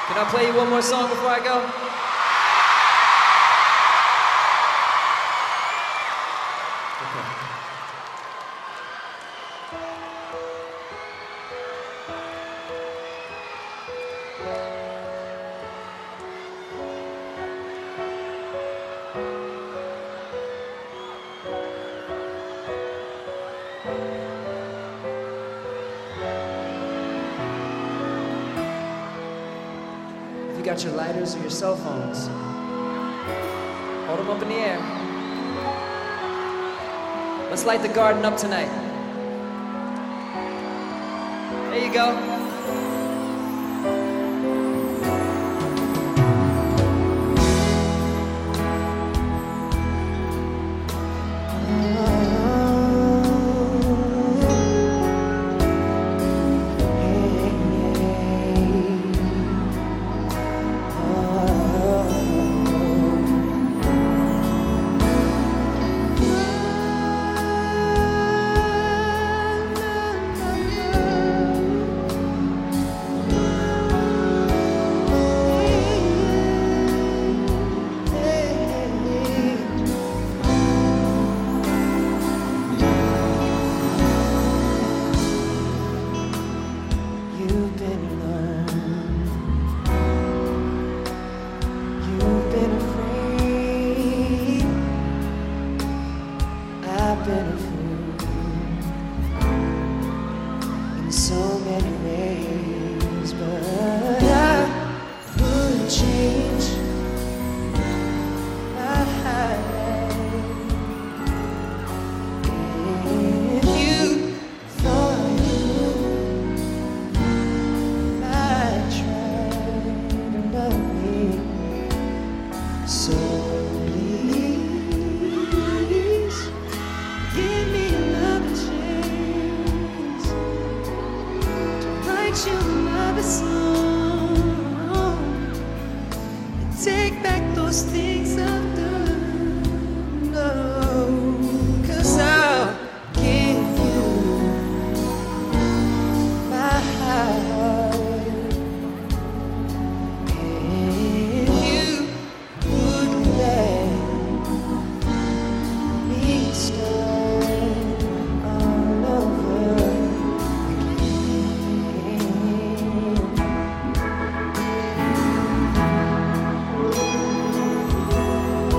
Can I play you one more song before I go? If you got your lighters or your cell phones, hold them up in the air. Let's light the garden up tonight. There you go. I've been a fool in so many ways, but I wouldn't change my life if you thought you might try to love me. So give me another chance to write you another song and take back those things I've done. No, 'cause I'll give you my heart if you would let me start all over again.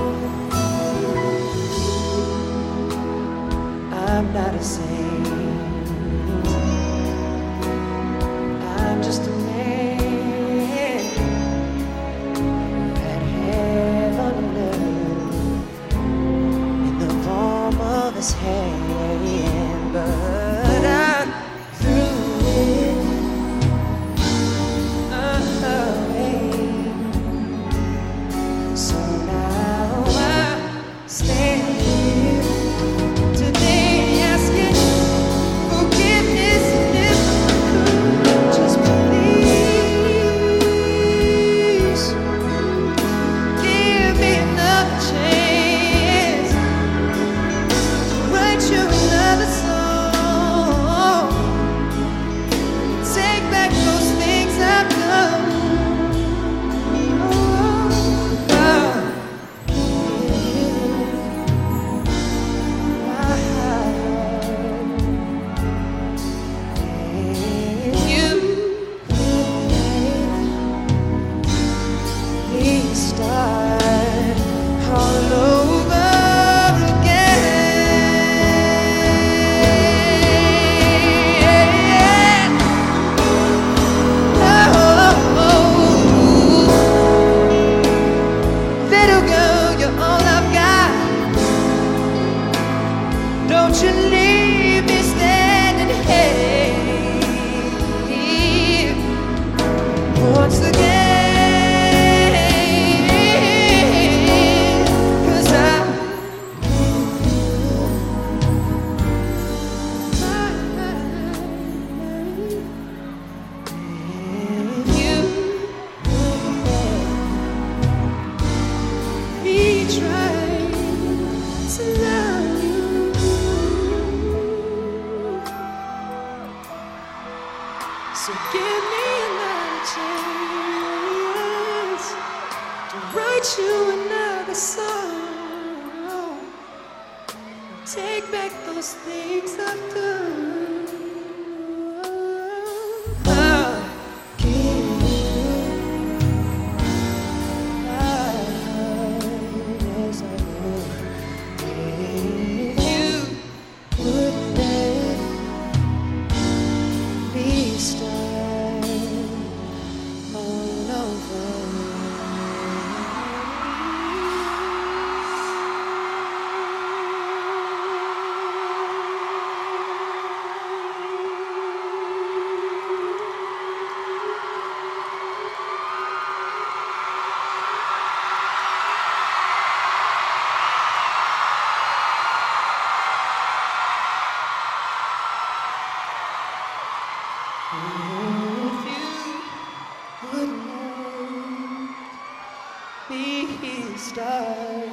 write you another song. Take back those things I've done. I'll give you life as I would if you would let me start all over. If you would let me start